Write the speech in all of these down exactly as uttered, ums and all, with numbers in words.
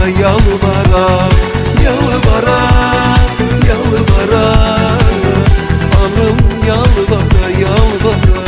yalvara yalvara, yalvara yalvara, alım yalvara yalvara.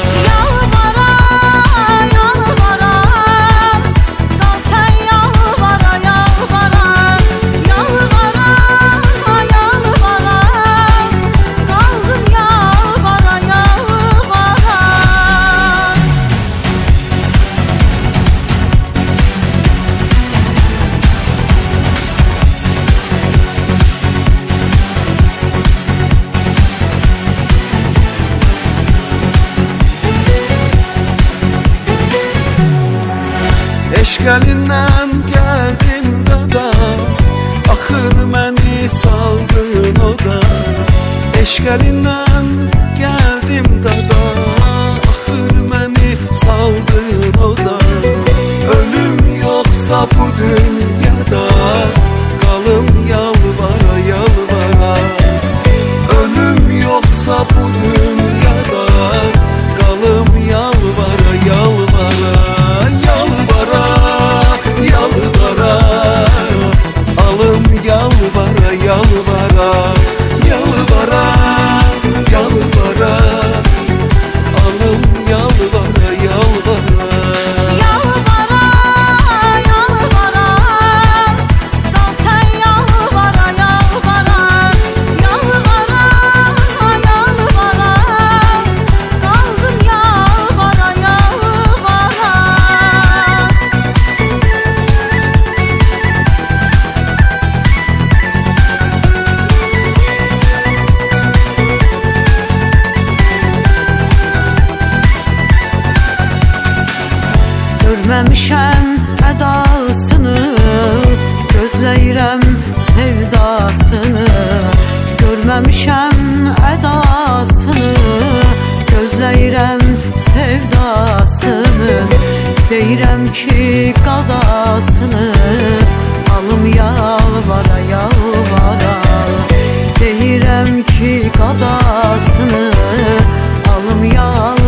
Eşkəlindən gəldim dada, axır məni saldın oda. Eşkəlindən gəldim dada, axır məni saldın oda. Ölüm yoxsa bu dünyada, qalım yalvara yalvara. Ölüm yoxsa bu dünyada, qalım yalvara yalvara. Yalvara yalvara, alım yalvara yalvara, yalvara yalvara, alım yalvara yalvara. Görməmişəm ədasını, gözləyirəm sevdasını. Görməmişəm ədasını, gözləyirəm sevdasını. Deyirəm ki qadasını, alım yalvara yalvara. Deyirəm ki qadasını, alım yalvara.